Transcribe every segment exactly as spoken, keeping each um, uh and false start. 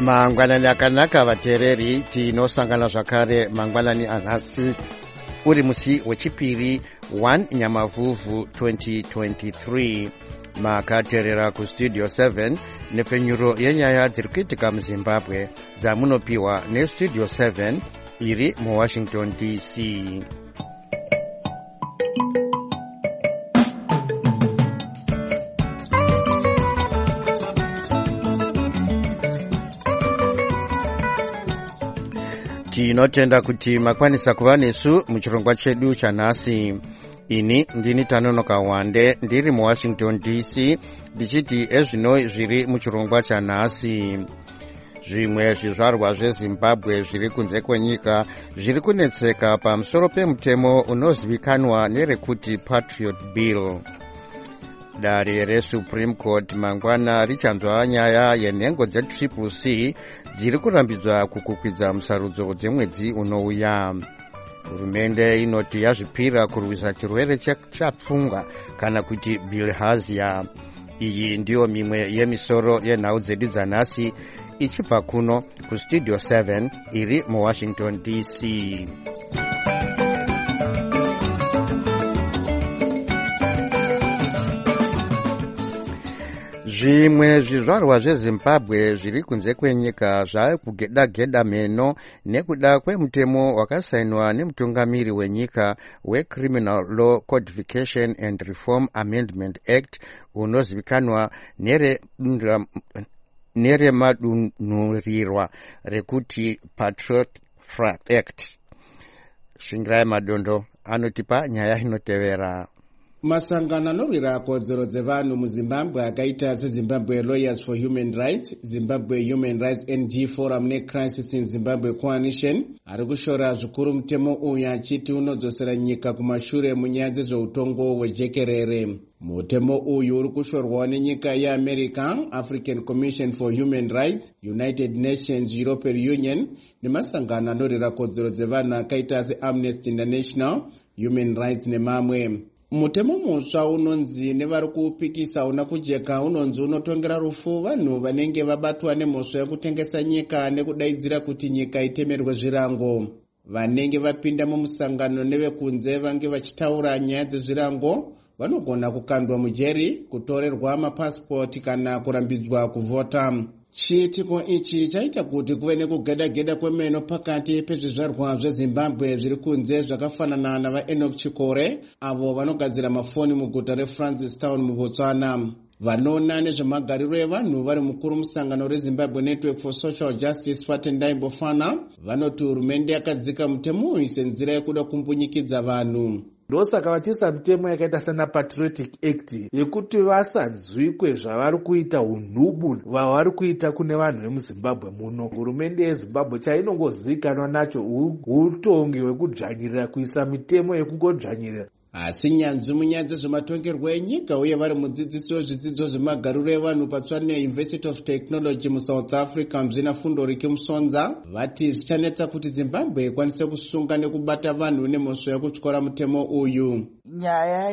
Mangwanani akanaka vateereri, tinosangana zvakare mangwanani anhasi uri musi wechipiri first Nyamavhuvhu twenty twenty-three. Makateerera kustudio seven nepfenyuro yenyaya dziri kuitika muZimbabwe dzamunopiwa nestudio seven iri muWashington D C. Tinotenda kuti makwanisa kuva nesu muchirongwa chedu chanhasi. Ini ndini Tanonoka Wande ndiri muWashington D C ndichiti ezvino zviri muchirongwa chanhasi. Zvimwe zvizvarwa zveZimbabwe zviri kunze kwenyika zviri kunetseka pamusoro pemutemo unozivikanwa nerekuti Patriot Bill. Dare reSupreme Court mangwana richanzwa nyaya yenhengo dzetriple C dziri kurambidzwa kukukwidza musarudzo dzemwedzi unouya. Hurumende inoti yazvipira kurwisa chirwere chapfungwa kana kuti bilharzia. Iyi ndiyo mimwe yemisoro yenhau dzedu dzanhasi ichibva kuno kustudio seven iri muWashington D C. Zvimwe zvizvarwa zveZimbabwe zviri kunze kwenyika zvakugeda-geda meno nekuda kwemutemo wakasainwa nemutungamiri wenyika weCriminal Law Codification and Reform Amendment Act unozivikanwa neremadunhurirwa rekuti Patriot Act. Shingirai Madondo anotipa nyaya inotevera. Masangano anorwira kodzero dzevanhu muZimbabwe akaita seZimbabwe Lawyers for Human Rights, Zimbabwe Human Rights N G Forum neCrisis in Zimbabwe Coalition ari kushora zvikuru mutemo uyu achiti unodzosera nyika kumashure munyaya dzezveutongo hwejekerere. Mutemo uyu uri kushorwa nenyika yeAmerica, African Commission for Human Rights, United Nations, European Union nemasangano anorwira kodzero dzevanhu akaita seAmnesty International, Human Rights nemamwe. Mutemo mutsva unonzi nevari kuupikisa una kujeka unonzi unotongera rufu vanhu vanenge vabatwa nemhosva yekutengesa nyika nekudaidzira kuti nyika itemerwe zvirango. Vanenge vapinda mumusangano nevekunze vange vachitaura nyaya dzezvirango vanogona kukandwa mujeri, kutorerwa mapasipoti kana kurambidzwa kuvhota. Chiitiko ichi chaita kuti kuve nekugeda-geda kwemeno pakati pezvizvarwa zveZimbabwe zviri kunze zvakafanana navaEnoch Chikore avo vanogadzira mafoni muguta reFrancistown muBotswana. Vanoona nezvemagariro evanhu vari mukuru musangano reZimbabwe Network for Social Justice Fatendai Bofana vanoti hurumende yakadzika mutemo uyu senzira yekuda kumbunyikidza vanhu. Ndosaka vachiisa mitemo yakaita sana Patriotic Act yekuti vasanzwikwe zvavari kuita unhubu vavari kuita kune vanhu vemuZimbabwe muno. Hurumende yeZimbabwe chainongozivikanwa nacho utongi hwekudzvanyirira kuisa mitemo yekungodzvanyirira. Asi nyanzvi munyaya dzezvematongerwo enyika uye vari mudzidzisi wezvidzidzo zvemagariro evanhu paTshwane University of Technology muSouth Africa Mzvina Fundorike Musonza vati zvichanetsa kuti Zimbabwe ikwanise kusunga nekubata vanhu nemhosva yekutyora mutemo uyu. Nyaya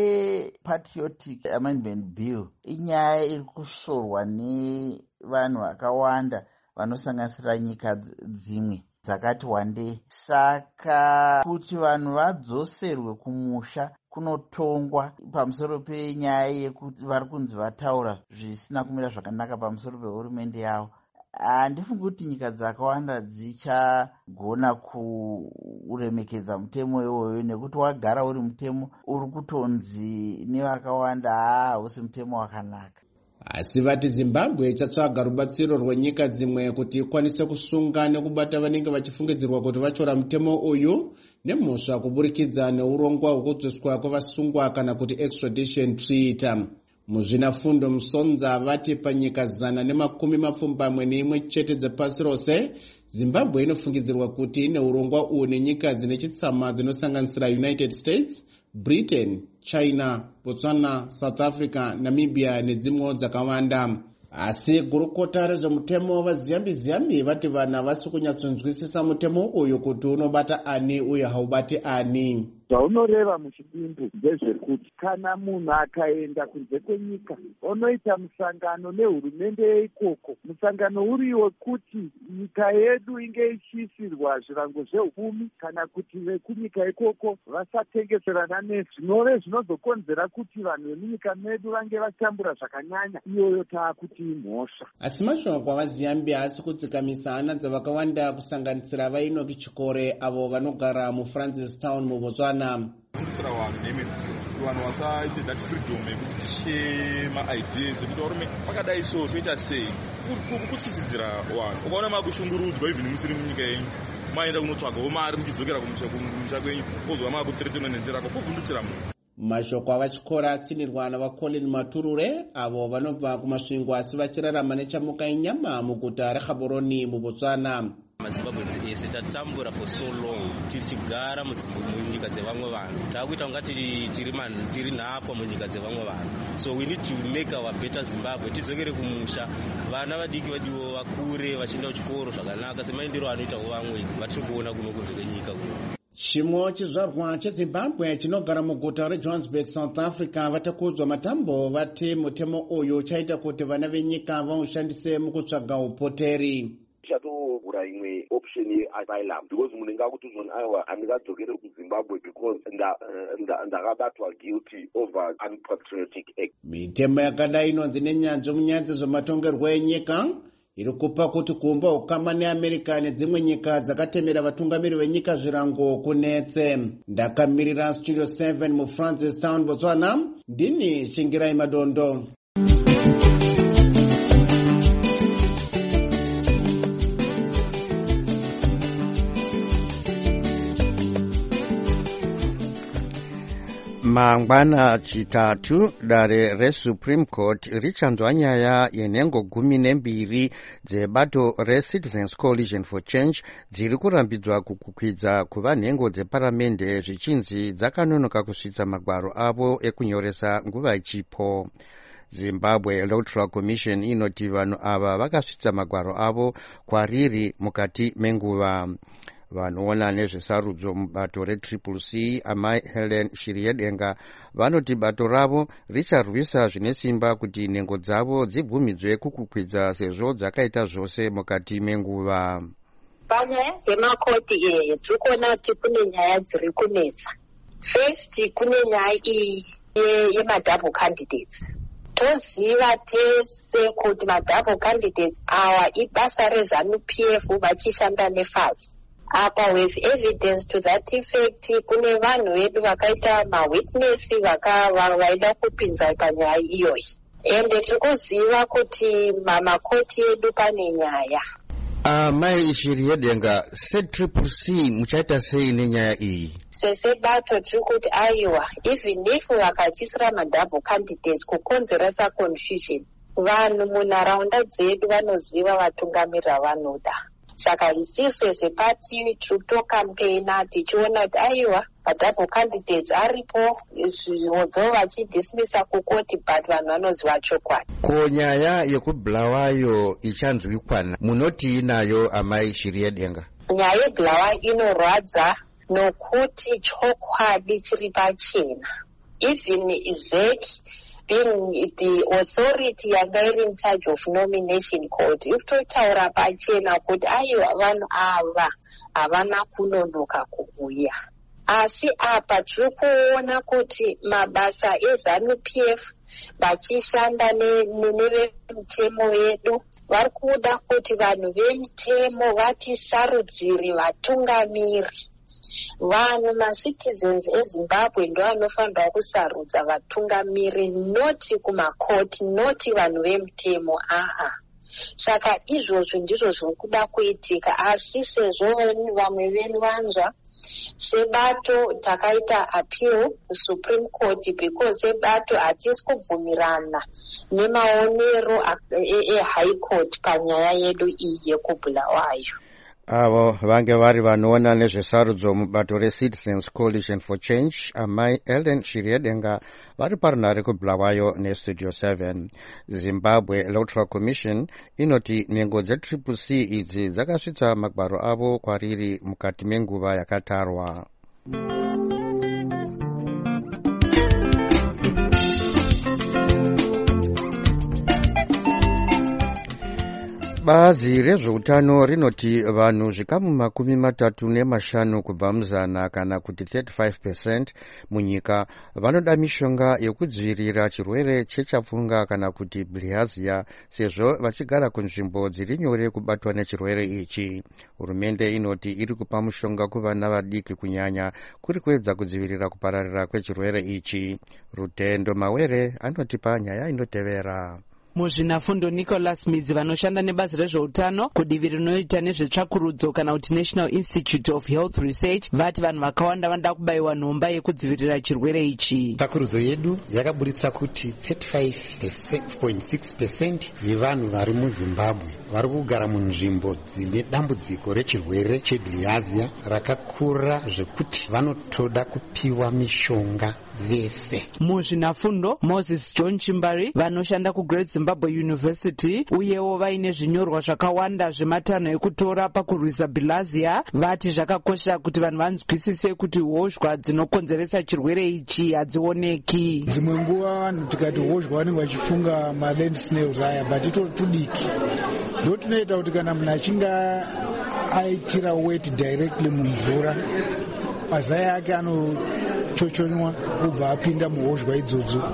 yePatriotic Amendment Bill inyaya iri kushorwa nevanhu vakawanda vanosanganisira nyika dzimwe dzakati wandei. Saka kuti vanhu vadzoserwe kumusha kunotongwa pamusoro penyaya yekuti vari kunzi vataura zvisina kumira zvakanaka pamusoro pehurumende yavo. Handifungi kuti nyika dzakawanda dzichagona kuremekedza mutemo iwoyo nekuti wagara uri mutemo uri kutonzi nevakawanda hausi mutemo wakanaka. Asi vati Zimbabwe ichatsvaga rubatsiro rwenyika dzimwe kuti ikwanise kusunga nekubata vanenge vachifungidzirwa kuti vachora mutemo uyu nemhosva kuburikidza neurongwa hwekudzoswa kwevasungwa kana kuti extradition treaty. Muzvina Fundo Musonza vati panyika zana nemakumi mapfumbamwe neimwe chete dzepasi rose Zimbabwe inofungidzirwa kuti ine urongwa uyu nenyika dzine chitsama dzinosanganisira United States, Britain, China, Botswana, South Africa, Namibia nedzimwewo dzakawanda. Asi gurukota rezvemutemo vaziyambi-ziyambi vati vanhu havasi kunyatsonzwisisa mutemo uyu kuti unobata ani uye haubati ani. zvaunoreva muchidimbu ndezvekuti kana munhu akaenda kunze kwenyika unoita musangano nehurumende yeikoko, musangano uriwo kuti nyika yedu inge ichiisirwa zvirango zveupfumi kana kuti vekunyika ikoko vasatengeserana nesu, zvinove zvinozokonzera kuti vanhu vemunyika medu vange vachitambura zvakanyanya. Iyoyo taakuti imhosva. Asi mashoko avaziyambi haasi kutsikamisa hana dzavakawanda kusanganisira vainoki Chikore avo vanogara muFrancistown muBotswana. Kundisira vanhu nemedziro vanhu vasaite that freedom yekuti tishare maideas ekuti varume vakadai so toita sei kutyisidzira vanhu. Ukaona makushungurudzwa even musiri munyika yenyu maenda kunotsvagawo mari muchidzokera kumusha kwenyu kozova makuteretenwa nenzira rako kuvhundutsira munhu. Mashoko avachikora atsinirwa navaColin Maturure avo vanobva kumasvingo asi vachirarama nechamuka inyama muguta reGaborone muBotswana. maZimbabwenzi ese tatambura for so long tichigara munyika dzevamwe vanhu taakuita kunga tiri nhapwa munyika dzevamwe vanhu, so we need to make our better Zimbabwe. Tidzokere kumusha, vana vadiki vadiwo vakure vachienda kuchikoro zvakanaka semaendero anoitawo vamwe vatiri kuona kuno kunze kwenyika kuno. Chimwe chizvarwa cheZimbabwe chinogara muguta reJohannesburg, South Africa vatakudzwa matambo vati mutemo uyu chaita kuti vana venyika vaushandise mukutsvaga upoteri. Chatovhura imwe option yeasylum because munhu ngakuti zvoni aiwa handingadzokere kuZimbabwe because ndakabatwa guilty over unpatriotic act. Mitemo yakadai inonzi nenyanzvi munyanzi zvematongerwo enyika iri kupa kuti kuumba ukama neAmerica nedzimwe nyika dzakatemera vatungamiri venyika zvirango kunetse. Ndakamirira Studio seven muFrancistown, Botswana, ndini Shingirai Madondo. Mangwana chitatu dare reSupreme Court richanzwa nyaya yenhengo gumi nembiri dzebato reCitizens Coalition for Change dziri kurambidzwa kukwidza kuva nhengo dzeparamende zvichinzi dzakanonoka kusvitsa magwaro avo ekunyoresa nguva ichipo. Zimbabwe Electoral Commission inoti vanhu ava vakasvitsa magwaro avo kwariri mukati menguva. Vanoona nezvesarudzo mubato reTriple C amai Helen Shiriedenga vanoti bato ravo richarwisa zvine simba kuti nhengo dzavo dzibvumidzwe kukukwidza sezvo dzakaita zvose mukati menguva. Panyaya dzemakoti iyi tiri kuona kuti kune nyaya dziri kunetsa. First kune nyaya iyi yemadouble candidates. Toziva tese kuti madouble candidates awa ibasa reZANU-P F vachishanda neF A S. Apa with evidence to that effect kune vanhu vedu vakaita mawitness vaida kupinza panyaya iyoyi. Ende tiri kuziva kuti mamakoti edu pane nyaya. Amai Shiriedenga, seTriple C muchaita sei nenyaya iyi? Sesebato tiri kuti aiwa, even if vakachisira madouble candidates kukonzeresa confusion, vanhu munharaunda dzedu vanoziva vatungamiri vavanoda. Saka isiso sepati tiri kutokampena tichiona kuti aiwa madouble candidates aripo zvodzo vachidismisa kukoti but vanhu vanoziva chokwadi. Ko nyaya yekubulawayo ichanzwikwana munoti inayo amai Shiriedenga? Nyaya yebulawayo inorwadza nokuti chokwadi chiri pachena. Even Z being the authority yanga iri in charge of nomination code ikutotaura pachena kuti aiwa vanhu ava havana kunonoka kuuya. Asi apa tiri kuona kuti mabasa eZANU-P F vachishanda nevemutemo vedu vari kuda kuti vanhu vemutemo vatisarudzire vatungamiri. Vanhu macitizens eZimbabwe ndo vanofanira kusarudza vatungamiri, noti kumakoti, noti vanhu vemutemo. Aha, saka izvozvo ndizvo zviri kuda kuitika. Asi sezvo vamwe venyu vanzwa, sebato takaita appeal kuSupreme Court because sebato hatisi kubvumirana nemaonero eHigh Court panyaya yedu iyi yekubulawayo. Avo vange vari vanoona nezvesarudzo mubato reCitizens Coalition for Change amai Ellen Shiriedenga vari parunhare kubulawayo neStudio seven. Zimbabwe Electoral Commission inoti nhengo dzeTriple C idzi dzakasvitsa magwaro avo kwariri mukati menguva yakatarwa. Bazi rezveutano rinoti vanhu zvikamu makumi matatu nemashanu kubva muzana kana kuti thirty-five percent munyika vanoda mishonga yekudzivirira chirwere chechapfunga kana kuti bilharzia sezvo vachigara kunzvimbo dziri nyore kubatwa nechirwere ichi. Hurumende inoti iri kupa mushonga kuvana vadiki kunyanya kuri kuedza kudzivirira kupararira kwechirwere ichi. Rutendo Mawere anotipa nyaya inotevera. Muzvinafundo Nicholas Midzi vanoshanda nebazi rezveutano kudivi rinoita nezvetsvakurudzo kana kuti National Institute of Health Research vati vanhu vakawanda vanoda kubayiwa nhomba yekudzivirira chirwere ichi. Tsvakurudzo yedu yakaburitsa kuti thirty-five point six percent yevanhu vari muZimbabwe vari kugara munzvimbo dzine dambudziko rechirwere chebilharzia rakakura zvekuti vanotoda kupiwa mishonga vese. Muzvinafundo Moses John Chimbari vanoshanda kuGreat Zimbabwe University uyewo vaine zvinyorwa zvakawanda zvematanho ekutora pakurwisa bilharzia vati zvakakosha kuti vanhu vanzwisise kuti hozhwa dzinokonzeresa chirwere ichi hadzioneki. Dzimwe nguva vanhu tikati hozhwa vanenge vachifunga maland snails aya but itori tudiki ndo tunoita kuti kana munhu achinge aitira wet directly mumvura mazai ake anochochonywa kubva apinda muhozhwa idzodzo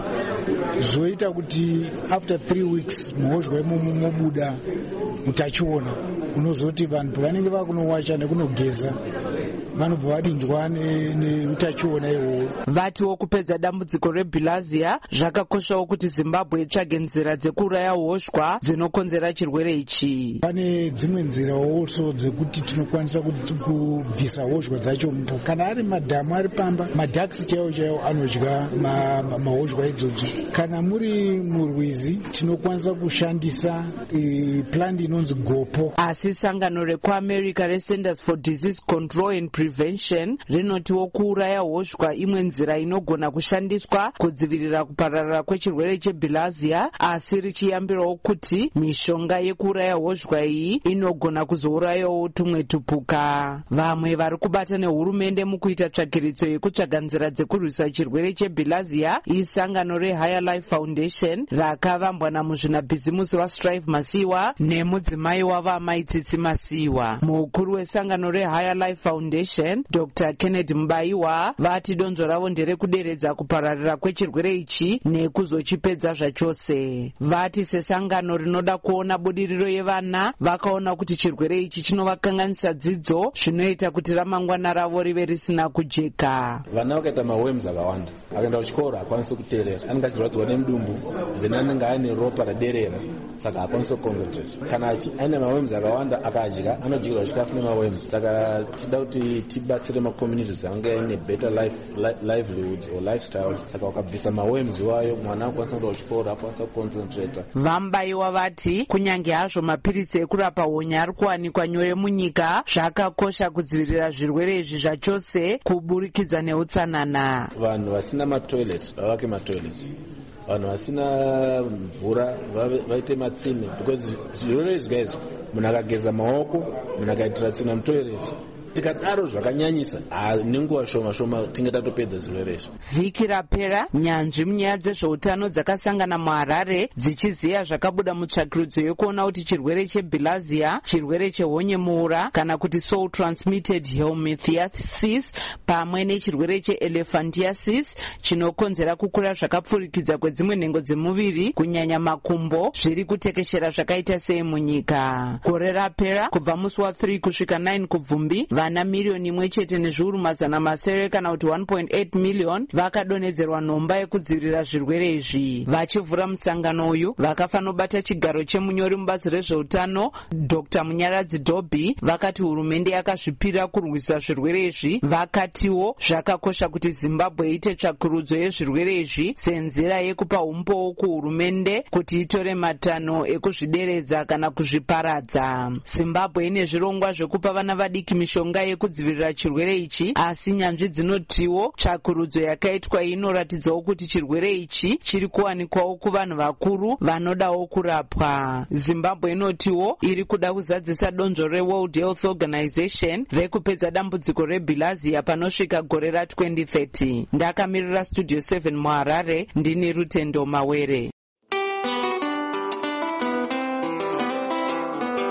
zvoita kuti after three weeks muhozhwa imomo mobuda utachiona unozoti vanhu pavanenge vakunowacha nekunogeza vanobva vadinjwa neutachiona ihwohwo. Vatiwo kupedza dambudziko rebilharzia zvakakoshawo kuti Zimbabwe itsvage nzira dzekuuraya hozhwa dzinokonzera chirwere ichi. Pane dzimwe nzira also dzekuti tinokwanisa kubvisa hozhwa dzacho. Kana ari madhamu ari pamba madhakisi chaiwo chaiwo anodya mahozhwa idzodzo. Kana muri murwizi tinokwanisa kushandisa plandi inonzi gopo. Asi sangano rekuAmerica reCenters for Disease Control and Prevention rinotiwo kuuraya hozhwa imwe nzira inogona kushandiswa kudzivirira kupararira kwechirwere chebilharzia, asi richiyambirawo kuti mishonga yekuuraya hozhwa iyi inogona kuzourayawo tumwe tupuka. Vamwe vari kubata nehurumende mukuita tsvakiridzo yekutsvaga nzira dzekurwisa chirwere chebilharzia isangano reHigher Life Foundation rakavambwa namuzvinabhizimusi vaStrive Masiwa nemudzimai wavo Amaitsitsi Masiwa. Mukuru wesangano reHigher Life Foundation Doctor Kennedy Mbaiwa vati donzvo ravo nderekuderedza kupararira kwechirwere ichi nekuzochipedza zvachose. Vati sesangano rinoda kuona budiriro yevana vakaona kuti chirwere ichi chinovakanganisa dzidzo zvinoita kuti ramangwana ravo rive risina kujeka. Vana vakaita maworms akawanda akaenda kuchikoro akwanisa kuteerera anenge achirwadziwa nemudumbu then anenge aine ropa raderera saka akwanisa kuconcentrate. Kana aine maworms akawanda akadya anodyirwa chikafu nemaworms. Saka tida kuti tibatsire macommunities ange aine better life livelihoods or lifestyles. Saka wakabvisa maworms iwayo mwana akwanisa kuenda kuchikoro akwanisa kuconcentrate. Vambaiwa vati kunyange hazvo mapirisi ekurapa honya ari kuwanikwa nyore munyika zvakakosha kudzivirira zvirwere izvi zvachose kuburikidza neutsanana. Vanhu vasina matoilet vavake matoilet. Vanhu vasina mvura vaite matsime because zvirwere izvi izvi munhu akageza maoko munhu akaitira tsvina mutoilet tikadaro zvakanyanyisa nenguva shoma shoma tinge tatopedza zvirwere izvi. Vhiki rapera nyanzvi munyaya dzezveutano dzakasangana muHarare dzichiziya zvakabuda mutsvakirudzo yekuona kuti chirwere chebilharzia, chirwere chehonye muura kana kuti soul transmitted helminthiasis pamwe nechirwere cheelephantiasis chinokonzera kukura zvakapfurikidza kwedzimwe nhengo dzemuviri kunyanya makumbo zviri kutekeshera zvakaita sei munyika. Gore rapera kubva musi wa three kusvika nine kubvumbi vana miriyoni imwe chete nezviuru mazana masere kana kuti one point eight million vakadonhedzerwa nhomba yekudzivirira zvirwere izvi. Vachivhura musangano uyu vakafanobata chigaro chemunyori mubazi rezveutano Doctor Munyaradzi Dobby vakati hurumende yakazvipira kurwisa zvirwere izvi. Vakatiwo zvakakosha kuti Zimbabwe iite tsvakurudzo yezvirwere izvi senzira yekupa umbowo kuhurumende kuti itore matanho ekuzvideredza kana kuzviparadza. Zimbabwe ine zvirongwa zvekupa vana vadiki mishonga yekudzivirira chirwere ichi, asi nyanzvi dzinotiwo tsvakurudzo yakaitwa inoratidzawo kuti chirwere ichi chiri kuwanikwawo kuvanhu vakuru vanodawo kurapwa. Zimbabwe inotiwo iri kuda kuzadzisa donzvo reWorld Health Organization rekupedza dambudziko rebilharzia panosvika gore ra20 thirty. Ndakamirira Studio seven muHarare, ndini Rutendo Mawere.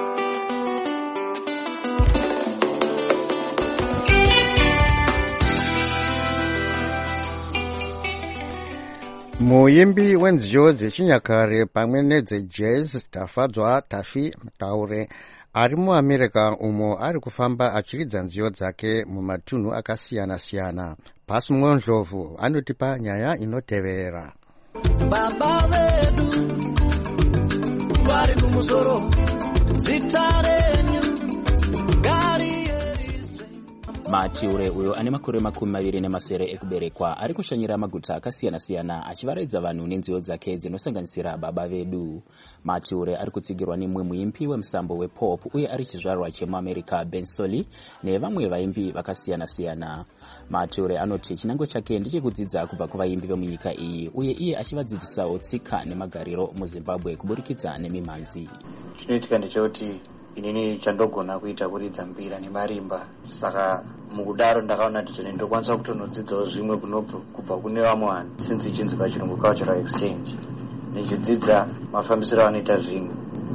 Muimbi wenziyo dzechinyakare pamwe nedzejazz Tafadzwa Tafi Mutaure ari muAmerica umo ari kufamba achiridza nziyo dzake mumatunhu akasiyana-siyana. Pasi Mwonjovu anotipa nyaya inotevera. Baba vedu vari kumusoro zitarenyu gari Matiure uyo ane makore makumi maviri nemasere ekuberekwa ari kushanyira maguta akasiyana-siyana achivaredza vanhu nenziyo dzake dzinosanganisira baba vedu. Matiure ari kutsigirwa nemumwe muimbi wemusambo wepop uye ari chizvarwa chemuAmerica Ben Soli nevamwe vaimbi vakasiyana-siyana. Matiure anoti chinango chake ndechekudzidza kubva kuvaimbi vemunyika iyi uye iye achivadzidzisawo tsika nemagariro muZimbabwe kuburikidza nemimhanzi. Chinoitika ndechekuti inini chandogona kuita kuridza mbira nemarimba, saka mukudaro ndakaona kuti ndokwanisa kutonodzidzawo zvimwe kubva kune vamwe vanhu since ichinzi pachirungu cultural exchange, nichidzidza mafambisiro anoita zvinhu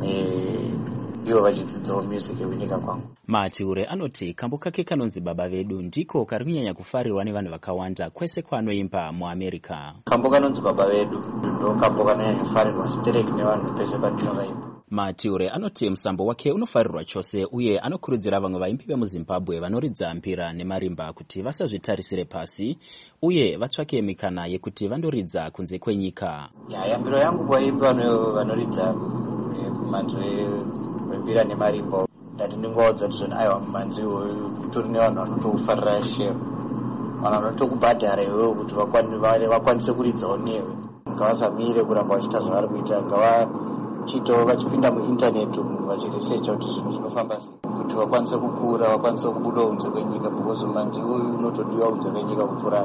ivo vachidzidzawo music yemunyika kwangu. Matiure anoti kambo kake kanonzi baba vedu ndiko kari kunyanya kufarirwa nevanhu vakawanda kwese kwaanoimba muAmerica. Kambo kanonzi baba vedu ndo kambo kanonyanya kufarirwa stereki nevanhu pese pandinovaimba. Matiure anoti musambo wake unofarirwa chose uye anokurudzira vamwe vaimbi vemuZimbabwe vanoridza mbira nemarimba kuti vasazvitarisire pasi uye vatsvake mikana yekuti vandoridza kunze kwenyika. Yambiro yangu kwaimbi vanoridza manzwi wembira nemarimba ndati ndingoodza kuti zvona aiwa manzwi uyu kutori nevanhu vanotofarira shero, vanhu vanotokubhadhara iwewo kuti vakwanise kuridzawo newe, ngavasamire kuramba vachiita zvavari kuita, ngava chito vachipinda muintaneti umu vachiresecha kuti zvinhu zvinofamba sei kuti vakwanise kukura, vakwanise kubuda kunze kwenyika, because manzi uyu unotodiwa kunze kwenyika kupfuura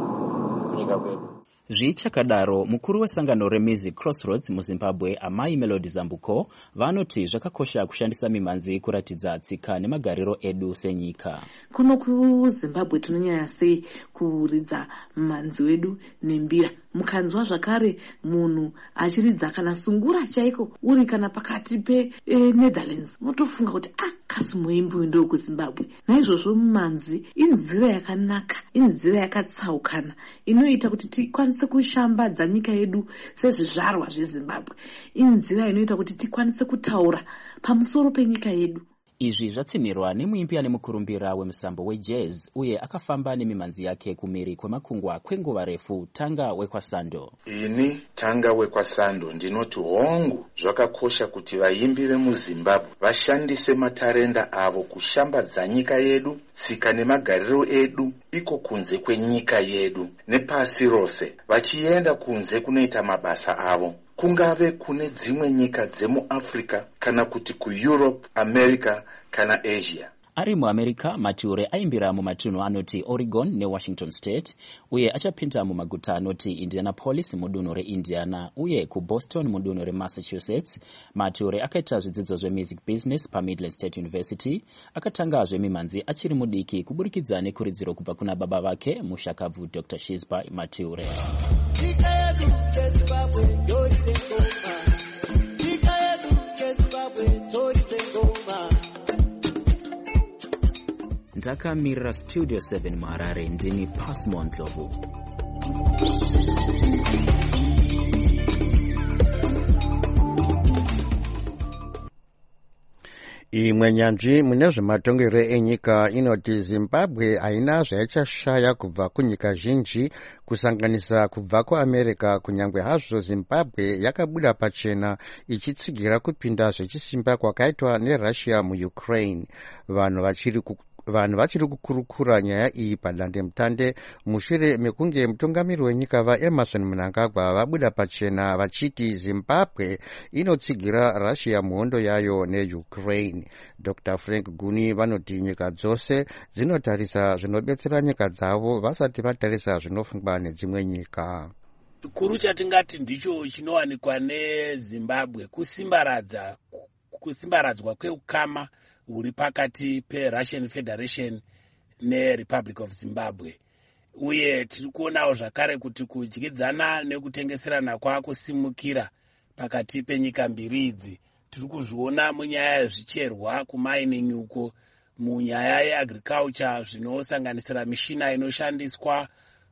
kunyika kwedu. Zvichakadaro mukuru wesangano reMusic Crossroads muZimbabwe Amai Melody Zambuko vanoti zvakakosha kushandisa mimhanzi kuratidza tsika nemagariro edu senyika. Kuno kuZimbabwe tinonyanya sei kuridza mimhanzi wedu nembira. Mukanzwa zvakare munhu achiridza kana sungura chaiko uri kana pakati pe e, Netherlands, motofunga kuti ah kasi muimbi ndo kuZimbabwe. Naizvozvo mimhanzi inzira yakanaka, inzira yakatsaukana inoita kuti tikwanise kushambadza nyika yedu sezvizvarwa zveZimbabwe. Inzira inoita kuti tikwanise kutaura pamusoro penyika yedu. Izvi zvatsinirwa nemuimbi ane mukurumbira wemusambo wejazz uye akafamba nemimhanzi yake kumiri kwemakungwa kwenguva refu, Tanga Wekwasando. Ini Tanga Wekwasando ndinoti hongu zvakakosha kuti vaimbi vemuZimbabwe vashandise matarenda avo kushambadza nyika yedu, tsika nemagariro edu iko kunze kwenyika yedu nepasi rose, vachienda kunze kunoita mabasa avo, kungave kune dzimwe nyika dzemuAfrica kana kuti kuEurope, America kana Asia. Ari muAmerica, Matiure aimbira mumatunhu anoti Oregon neWashington State uye achapinda mumaguta anoti Indianapolis mudunhu reIndiana uye kuBoston mudunhu reMassachusetts. Matiure akaita zvidzidzo zvemusic business paMidland State University. Akatanga zvemimhanzi achiri mudiki kuburikidza nekuridziro kubva kuna baba vake mushakabvu Doctor Shizba Matiure. Ndakamirira Studio seven muHarare, ndini Pasmo Ndlovu. Imwe nyanzvi mune zvematongero enyika inoti Zimbabwe haina zvaichashaya kubva kunyika zhinji kusanganisa kubva kuAmerica, kunyangwe hazvo Zimbabwe yakabuda pachena ichitsigira kupinda zvechisimba kwakaitwa neRussia muUkraine. Vanhu vachiri ku vanhu vachiri kukurukura nyaya iyi padandemutande mushure mekunge mutungamiri wenyika vaEmerson Mnangagwa vabuda pachena vachiti Zimbabwe inotsigira Russia muhondo yayo neUkraine. Doctor Frank Guni vanoti nyika dzose dzinotarisa zvinobetsera nyika dzavo vasati vatarisa zvinofungwa nedzimwe nyika. Chikuru chatingati ndicho chinowanikwa neZimbabwe kusimbaradza kusimbaradzwa kweukama uri pakati peRussian Federation neRepublic of Zimbabwe, uye tiri kuonawo zvakare kuti kudyidzana nekutengeserana kwakusimukira pakati penyika mbiri idzi. Tiri kuzviona munyaya yezvicherwa kumining uko, munyaya yeagriculture zvinosanganisira mishina inoshandiswa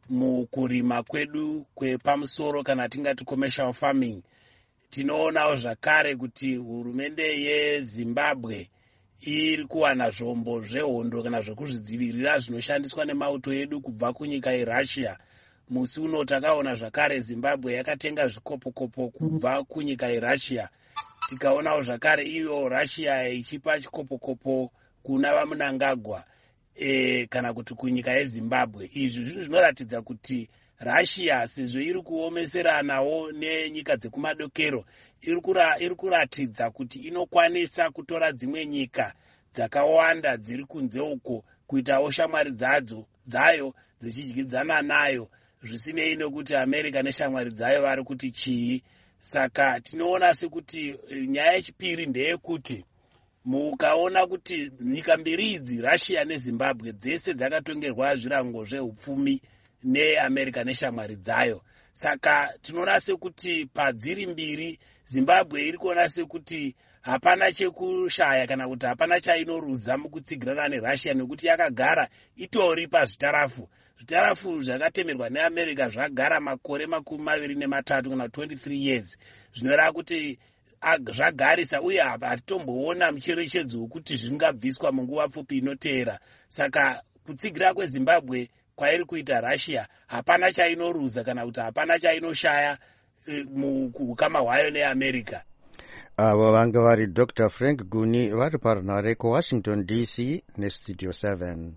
mukurima kwedu kwepamusoro kana tingati commercial farming. Tinoonawo zvakare kuti hurumende yeZimbabwe iri kuwana zvombo zvehondo kana zvekuzvidzivirira zvinoshandiswa nemauto edu kubva kunyika yeRussia. Musi uno takaona zvakare Zimbabwe yakatenga zvikopokopo kubva kunyika yeRussia. Tikaonawo zvakare iyo Russia ichipa chikopokopo kuna vaMnangagwa e, kana kuti kunyika yeZimbabwe. Izvi zvinhu zvinoratidza kuti Russia sezvo iri kuomeseranawo nenyika dzekumadokero iri kuratidza kuti inokwanisa kutora dzimwe nyika dzakawanda dziri kunze uko kuitawo shamwari dzadzo dzayo dzichidyidzana nayo, zvisinei nekuti America neshamwari dzayo vari kuti chii. Saka tinoona sekuti nyaya yechipiri ndeyekuti mukaona kuti nyika mbiri idzi Russia neZimbabwe dzese dzakatongerwa zvirango zveupfumi neAmerica neshamwari dzayo. Saka tinoona sekuti padziri mbiri Zimbabwe iri kuona sekuti hapana chekushaya kana kuti hapana chainoruza mukutsigirana neRussia nekuti yakagara itori pazvitarafu. Zvitarafu zvakatemerwa neAmerica zvagara makore makumi maviri nematatu kana twenty-three years. Zvinoreva kuti zvagarisa uye hatitomboona mucherechedzo wekuti zvingabviswa munguva pfupi inoteera. Saka kutsigira kweZimbabwe kwairi kuita Russia hapana chainoruza kana kuti hapana chainoshaya muukama hwayo neAmerica. Avo vanga vari Doctor Frank Guni vari parunhare kuWashington D C nestudio seven.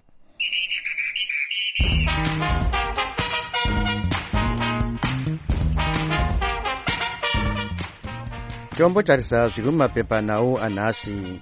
Tombotarisa zviri mumapepanhau anhasi.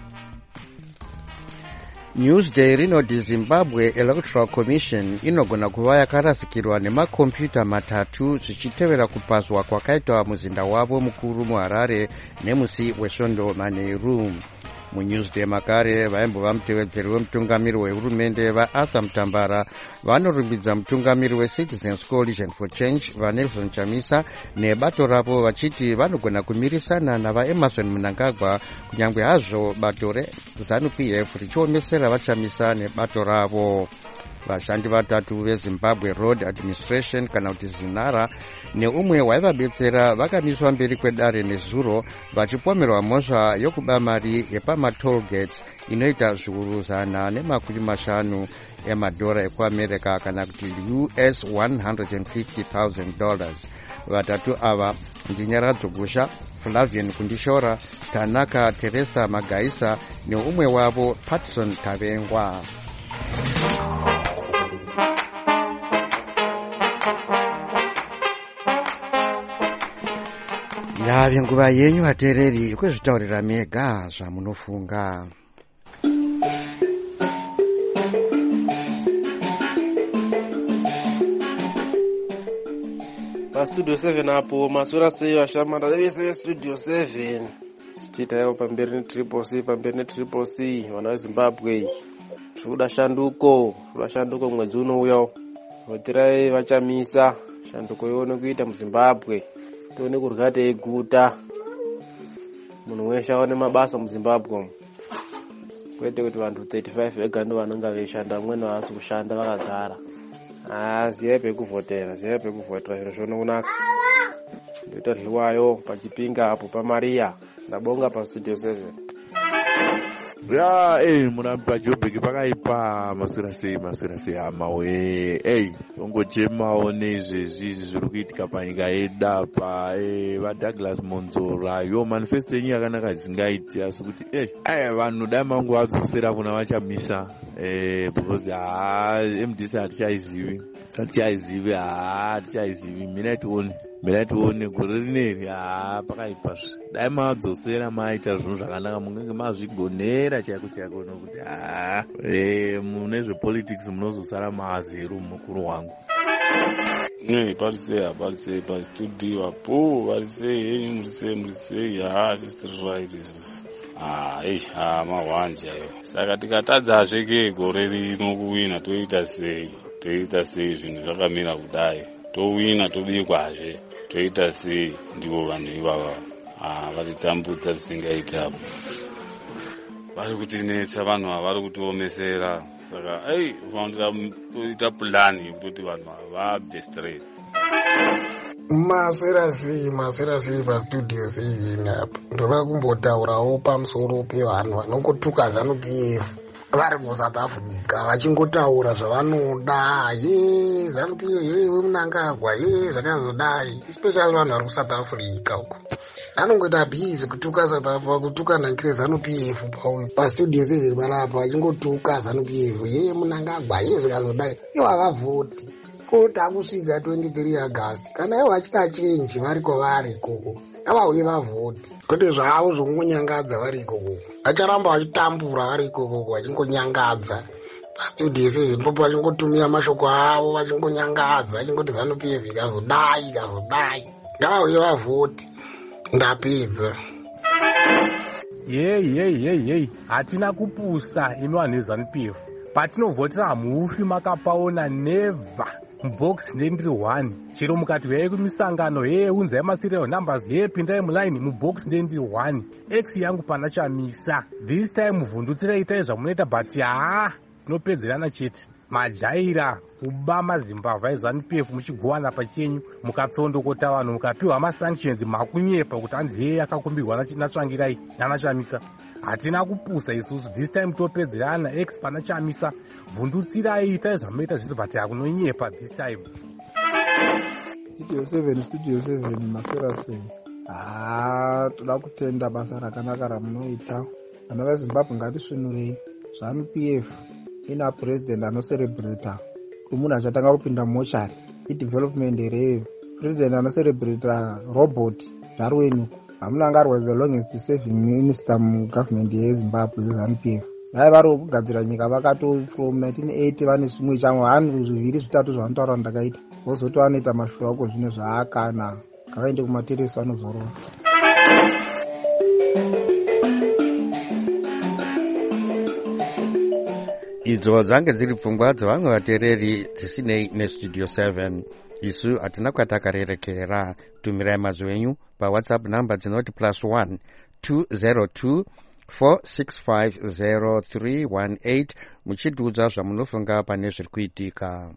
Newsday rinoti Zimbabwe Electoral Commission inogona kuva yakarasikirwa nemakombiyuta matatu zvichitevera kupazwa kwakaitwa muzinda wavo mukuru muHarare nemusi wesvondo manheru. MuNewsday makare vaimbova mutevedzeri wemutungamiri wehurumende vaArthur Mutambara vanorumbidza mutungamiri weCitizens Coalition for Change vaNelson Chamisa nebato ravo vachiti vanogona kumirisana navaEmerson Mnangagwa kunyange hazvo bato reZANU-P F richiomesera vaChamisa nebato ravo. Vashandi vatatu veZimbabwe Road Administration kana kuti ZINARA neumwe waivabetsera vakamiswa mberi kwedare nezuro vachipomerwa mhosva yokuba mari yepamatoll gates inoita zviuru zana nemakumi mashanu emadhora ekuAmerica kana kuti U S one hundred fifty thousand dollars. Vatatu ava ndiNyaradzo Gusha, Flavian Kundishora, Tanaka Teresa Magaisa neumwe wavo Patson Tavengwa. Yave nguva yenyu vateereri kwezvitaurira mega zvamunofunga. Pastudio seven apo masura sei vashamana vese vestudio seven tichitawo pamberi netriple C pamberi netriple C vana veZimbabwe zvikuda shanduko zvikuda shanduko mwedzi unouya votirai vaChamisa shanduko ione kuita muZimbabwe tione kurya teiguta munhu weshe aone mabasa muZimbabwe kwete kuti vantu thirty-five vega ndo vanonga veishanda vamweni havasi kushanda vakagara. Ah, ziyai pekuvhotera ziyai pekuvhotera zviro zvono kunaka ndoita ryiwayo pachipinga apo paMaria. Ndabonga pastudio seven. Ya eh murambi pajobheki pakaipa masura sei masura sei amawe eh ongochemawo nezvezvi zviri kuitika panyika yedu apa eh vaDouglas Monzora yo manifesto yenyu yakanaka zingaiti asi kuti eh aya vanhu dai mangu vadzosera kuna vaChamisa eh because ah M D C hatichaizivi hatichaizivi ah hatichaizivi mina tione mina tione gore rineri ah pakaipa dai madzosera maita zvinhu zvakanaka mungenge mazvigonera chaiko chaiko nokuti ah eh mune zvepolitics munozosara maazero mukuru wangu. Ne parise parise pastudio apo parise yenyu murise murise ya sister right is ah eh ah mawanja yo saka tikatadza zveke gore rino kuwina toita sei toita sei zvinhu zvakamira kudai towina tobikwazve toita sei ndivo vanhu ivava ah vatitambudza zvisingaita vari kutinetsa vanhu ava vari kutiomesera saka ei fanira kuita pulani yekuti vanhu vabve straight. Maswera sei maswera sei pastudio seven apa ndoda kumbotaurawo pamusoro pevanhu vanongotuka zanu P F vari muSouth Africa vachingotaura zvavanoda ye zanu P F ye wemunangagwa ye zvakazodai especially vanhu vari kuSouth Africa uko anongoita bhizi kutuka South Africa kutuka nankire zanu P F pastudio seven panapa vachingotuka zanu P F ye munangagwa ye zvakazodai ivo havavhoti kuti akusvika twenty-three August kana ivo vachida chenji vari kwavari ikoko avauye vavhoti kuti zvavo zvokungonyangadza vari ikoko vacharamba vachitambura vari ikoko vachingonyangadza pastudio seven popo vachingotumira mashoko avo vachingonyangadza vachingoti zanu P F ikazodai ikazodai ngavauye vavhoti ndapedza. yei yei yei yei hatina kupusa imi vanhu vezanu P F patinovhotera hamufi makapaona never mubox ndendiri one chero mukati huyai kumisangano ye unzai maserial numbers ye pindai mulaini mubox ndendiri one x yangu pana chamisa this time muvhundutsirai itai zvamunoita but haa tinopedzerana chete majaira kuba mazimbabwe ezanu P F muchigowana pachenyu mukatsondokota vanhu mukapiwa masanctions makunyepa kuti hanzi yeye akakumbirwa natsvangirai nanachamisa hatina kupusa isusu this time topedzerana x pana chamisa vhundutsirai itai zvamunoita zvese but hakunonyepa this time. studio seven studio seven maswera sei haa toda kutenda basa rakanaka ramunoita vana vezimbabwe ngatisvinurei zvanu P F ina president anocerebrata kumunhu achatanga kupinda mochari idevelopment here president anocerebrata robot darwenu hamunangarwa the longest serving minister mugovernment yezimbabwe zezanu P F vai vari kugadzira nyika vakato from nineteen eighty vane zvimwe chamwe vanhu zviviri zvitatu zvavanotaura ndakaita vozoti vanoita mashura uko zvine zvaakana ngavaende kumateresi vanozorora. idzo dzange dziri pfungwa dzevamwe vateereri dzisinei nestudio seven. isu hatina kwatakarerekera. tumirai mazwi enyu pawhatsapp namba dzinoti plus one two zero two four six five zero three one eight muchitiudza zvamunofunga pane zviri kuitika.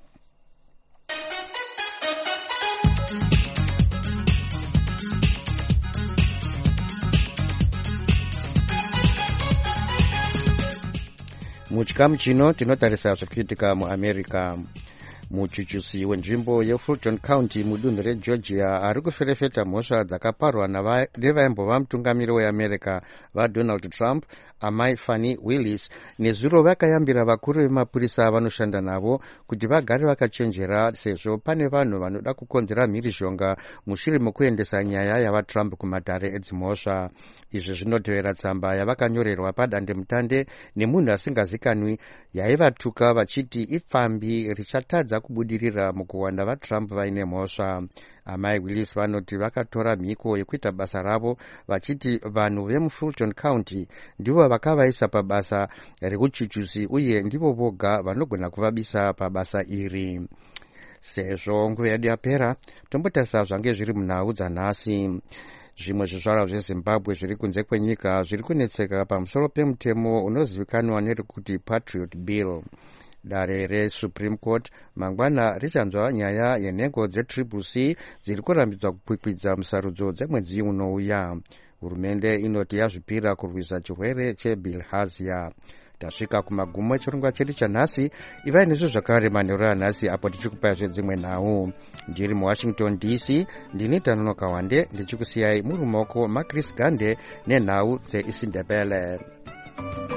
muchikamu chino tinotarisa zviri kuitika muamerica. muchuchusi wenzvimbo yefulton county mudunhu regeorgia ari kuferefeta mhosva dzakaparwa nevaimbova mutungamiri weamerica vadonald trump amai Fannie Willis nezuro vakayambira vakuru vemapurisa vanoshanda navo kuti vagare vakachenjera sezvo pane vanhu vanoda kukonzera mhirizhonga mushure mokuendesa nyaya yavatrump kumatare edzimhosva. izvi zvinotevera tsamba yavakanyorerwa padandemutande nemunhu asingazikanwi yaivatuka vachiti ipfambi richatadza kubudirira mukuwanda vatrump vaine mhosva. amai Willis vanoti vakatora mhiko yekuita basa ravo vachiti vanhu vemufulton county ndivo vakavaisa pabasa rekuchuchusi uye ndivo voga vanogona kuvabisa pabasa iri. sezvo nguva yedu yapera tombotarisa zvange zviri munhau dzanhasi. zvimwe zvizvarwa zvezimbabwe zviri kunze kwenyika zviri kunetseka pamusoro pemutemo unozivikanwa nerekuti Patriot Bill. dare resupreme court mangwana richanzwa nyaya yenhengo dzetriple C dziri kurambidzwa kukwikwidza musarudzo dzemwedzi unouya. hurumende inoti yazvipira kurwisa chirwere chebilharzia. tasvika kumagumo echirongwa chedu chanhasi. ivai nezvo zvakare manheru anhasi apo tichikupai zvedzimwe nhau. ndiri muwashington D C ndini Tanonoka Wande ndichikusiyai muri mumaoko maChris Gande nenhau dzeisindebele.